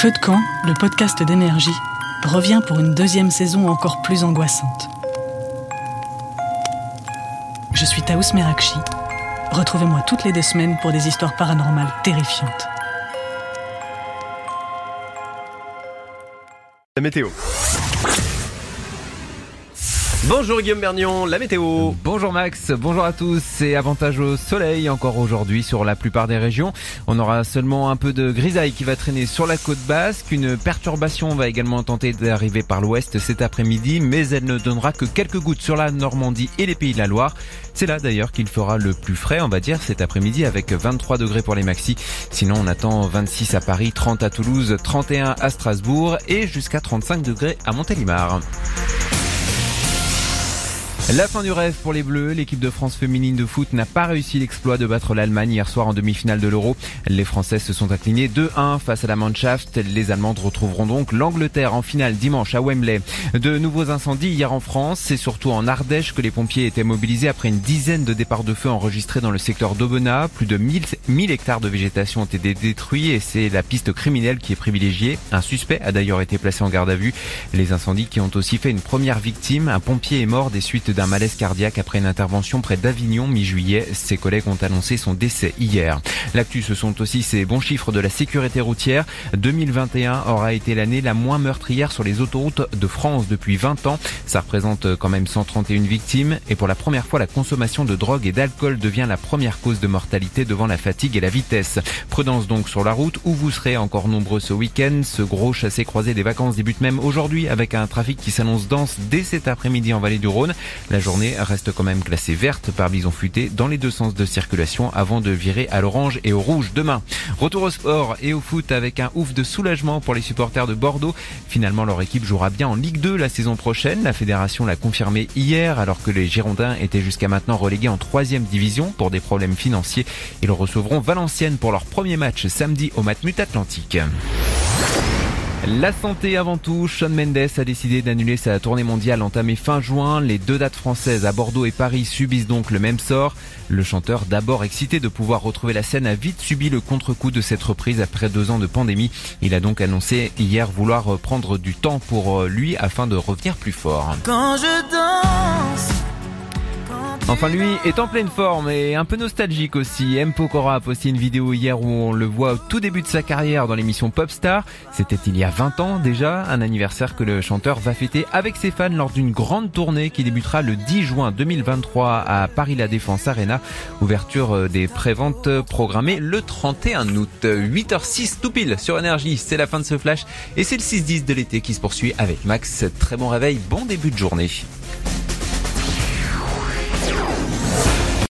Feu de camp, le podcast d'énergie, revient pour une deuxième saison encore plus angoissante. Je suis Taous Merakchi. Retrouvez-moi toutes les 2 semaines pour des histoires paranormales terrifiantes. La météo. Bonjour Guillaume Bernion, la météo. Bonjour Max, bonjour à tous. C'est avantage au soleil encore aujourd'hui sur la plupart des régions. On aura seulement un peu de grisaille qui va traîner sur la côte basque. Une perturbation va également tenter d'arriver par l'ouest cet après-midi, mais elle ne donnera que quelques gouttes sur la Normandie et les Pays de la Loire. C'est là d'ailleurs qu'il fera le plus frais, on va dire, cet après-midi avec 23 degrés pour les maxis. Sinon on attend 26 à Paris, 30 à Toulouse, 31 à Strasbourg et jusqu'à 35 degrés à Montélimar. La fin du rêve pour les Bleus. L'équipe de France féminine de foot n'a pas réussi l'exploit de battre l'Allemagne hier soir en demi-finale de l'Euro. Les Françaises se sont inclinées 2-1 face à la Mannschaft. Les Allemandes retrouveront donc l'Angleterre en finale dimanche à Wembley. De nouveaux incendies hier en France. C'est surtout en Ardèche que les pompiers étaient mobilisés après une dizaine de départs de feu enregistrés dans le secteur d'Aubenas. Plus de 1000 hectares de végétation ont été détruits et c'est la piste criminelle qui est privilégiée. Un suspect a d'ailleurs été placé en garde à vue. Les incendies qui ont aussi fait une première victime. Un pompier est mort des suites d'un malaise cardiaque après une intervention près d'Avignon mi-juillet. Ses collègues ont annoncé son décès hier. L'actu, ce sont aussi ces bons chiffres de la sécurité routière. 2021 aura été l'année la moins meurtrière sur les autoroutes de France depuis 20 ans. Ça représente quand même 131 victimes. Et pour la première fois, la consommation de drogue et d'alcool devient la première cause de mortalité devant la fatigue et la vitesse. Prudence donc sur la route où vous serez encore nombreux ce week-end. Ce gros chassé-croisé des vacances débute même aujourd'hui avec un trafic qui s'annonce dense dès cet après-midi en vallée du Rhône. La journée reste quand même classée verte par bison futé dans les 2 sens de circulation avant de virer à l'orange et au rouge demain. Retour au sport et au foot avec un ouf de soulagement pour les supporters de Bordeaux. Finalement, leur équipe jouera bien en Ligue 2 la saison prochaine. La fédération l'a confirmé hier alors que les Girondins étaient jusqu'à maintenant relégués en 3e division pour des problèmes financiers. Ils recevront Valenciennes pour leur premier match samedi au Matmut Atlantique. La santé avant tout, Shawn Mendes a décidé d'annuler sa tournée mondiale entamée fin juin. Les 2 dates françaises à Bordeaux et Paris subissent donc le même sort. Le chanteur, d'abord excité de pouvoir retrouver la scène, a vite subi le contre-coup de cette reprise après 2 ans de pandémie. Il a donc annoncé hier vouloir prendre du temps pour lui afin de revenir plus fort. Quand je danse. Enfin, lui est en pleine forme et un peu nostalgique aussi. M. Pokora a posté une vidéo hier où on le voit au tout début de sa carrière dans l'émission Popstar. C'était il y a 20 ans déjà, un anniversaire que le chanteur va fêter avec ses fans lors d'une grande tournée qui débutera le 10 juin 2023 à Paris La Défense Arena. Ouverture des préventes programmée le 31 août. 8h06 tout pile sur Énergie. C'est la fin de ce flash et c'est le 6-10 de l'été qui se poursuit avec Max. Très bon réveil, bon début de journée.